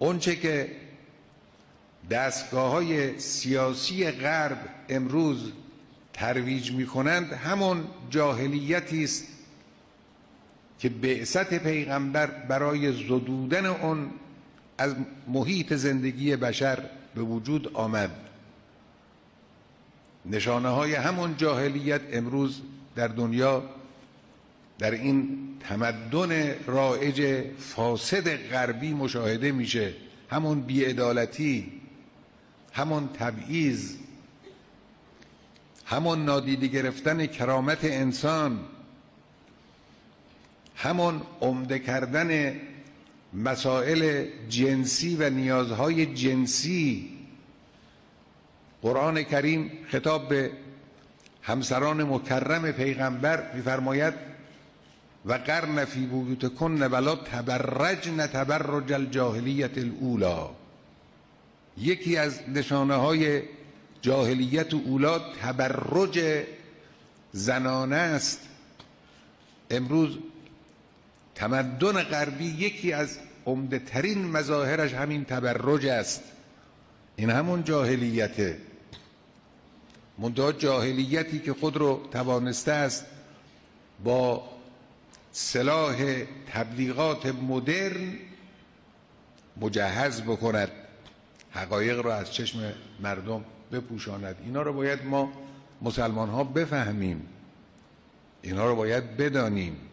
اونچه که دستگاه‌های سیاسی غرب امروز ترویج می‌کنند همون جاهلیتی است که بعثت پیغمبر برای زدودن اون از محیط زندگی بشر به وجود آمد. نشانه های همون جاهلیت امروز در دنیا، در این تمدن رایج فاسد غربی مشاهده میشه. همون بی‌عدالتی، همون تبعیض، همون نادیده گرفتن کرامت انسان، همون عمده کردن مسائل جنسی و نیازهای جنسی. قرآن کریم خطاب به همسران مکرم پیغمبر می‌فرماید و قرن فی بیوتکن ولا تبرجن تبرج الجاهلیت الاولی. یکی از نشانه های جاهلیت اولی تبرج زنانه است. امروز تمدن غربی یکی از عمده ترین مظاهرش همین تبرج است. این همون جاهلیته، منتها جاهلیتی که خود رو توانسته است با سلاح تبلیغات مدرن مجهز بکند، حقایق رو از چشم مردم بپوشاند. اینا رو باید ما مسلمان ها بفهمیم، اینا رو باید بدانیم.